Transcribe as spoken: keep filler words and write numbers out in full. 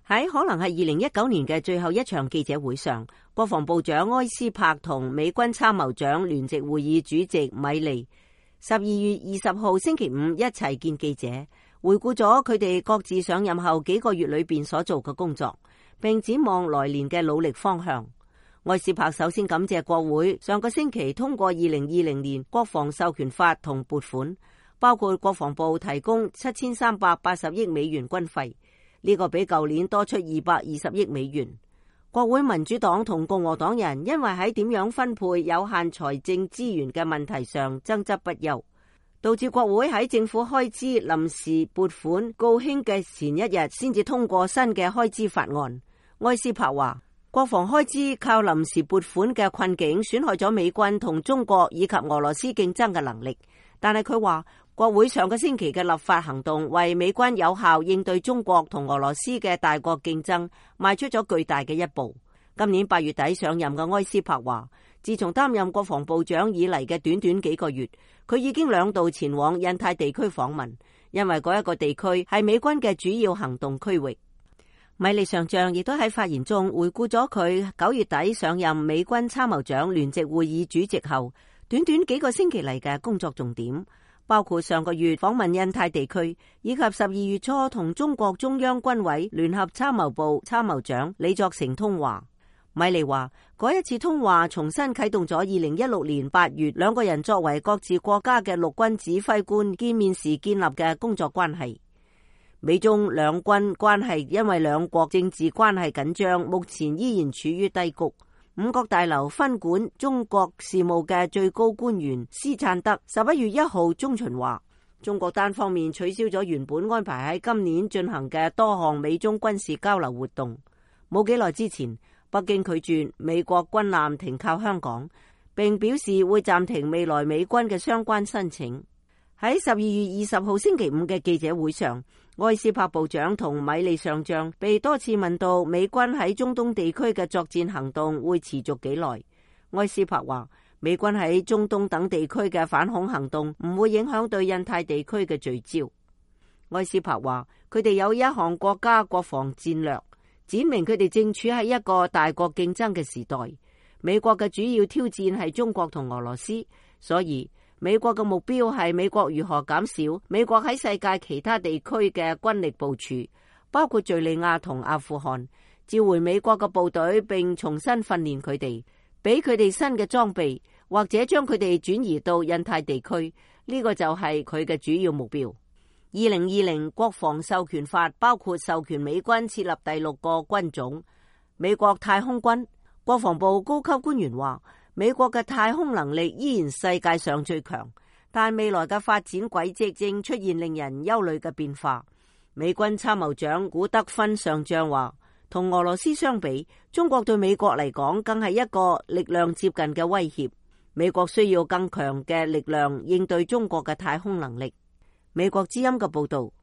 喺可能係二零一九年嘅最後一場記者會上，國防部長埃斯珀同美軍參謀長聯席會議主席米利十二月二十號星期五一齊見記者，回顧咗佢哋各自上任後幾個月裏邊所做嘅工作，並展望來年嘅努力方向。埃斯珀首先感謝國會上個星期通過二零二零年國防授權法同撥款，包括國防部提供七千三百八十億美元軍費。呢個比舊年多出二百二十億美元。國會民主黨同共和黨人因為喺點樣分配有限財政資源嘅問題上爭執不休，導致國會喺政府開支臨時撥款告罄嘅前一日先至通過新嘅開支法案。埃斯珀話，國防開支靠臨時撥款嘅困境損害咗美軍同中國以及俄羅斯競爭嘅能力，但係佢話，國會上個星期嘅立法行動為美軍有效應對中國同俄羅斯嘅大國競爭邁出咗巨大嘅一步。今年八月底上任嘅埃斯珀話，自從擔任國防部長以嚟嘅短短幾個月，佢已經兩度前往印太地區訪問，因為嗰一個地區係美軍嘅主要行動區域。米利上將亦都喺發言中回顧咗佢九月底上任美軍參謀長聯席會議主席後短短幾個星期嚟嘅工作重點，包括上個月訪問印太地區，以及十二月初同中國中央軍委聯合參謀部參謀長李作成通話。米利話，嗰一次通話重新啟動咗二零一六年八月兩個人作為各自國家嘅陸軍指揮官見面時建立嘅工作關係。美中兩軍關係因為兩國政治關係緊張，目前依然處於低谷。五角大樓分管中國事務嘅最高官員斯燦德十一月一號中旬話，中國單方面取消咗原本安排喺今年進行嘅多項美中軍事交流活動。冇幾耐之前，北京拒絕美國軍艦停靠香港，並表示會暫停未來美軍嘅相關申請。喺十二月二十號星期五嘅記者會上，埃斯珀部長同米利上將被多次問到美軍喺中東地區嘅作戰行動會持續幾耐。埃斯珀話，美軍喺中東等地區嘅反恐行動唔會影響對印太地區嘅聚焦。埃斯珀話，佢哋有一項國家國防戰略，展明佢哋正處喺一個大國競爭嘅時代。美國嘅主要挑戰係中國同俄羅斯，所以美國嘅目標係美國如何減少美國喺世界其他地區嘅軍力部署，包括敘利亞同阿富汗，召回美國嘅部隊並重新訓練佢哋，俾佢哋新嘅裝備，或者將佢哋轉移到印太地區。呢個就係佢嘅主要目標。二零二零國防授權法包括授權美軍設立第六個軍種美國太空軍。國防部高級官員話，美國嘅太空能力依然世界上最強，但未來嘅發展軌跡正出現令人憂慮嘅變化。美軍參謀長古德芬上將話，同俄羅斯相比，中國對美國嚟講更係一個力量接近嘅威脅。美國需要更強嘅力量應對中國嘅太空能力。美國之音嘅報道。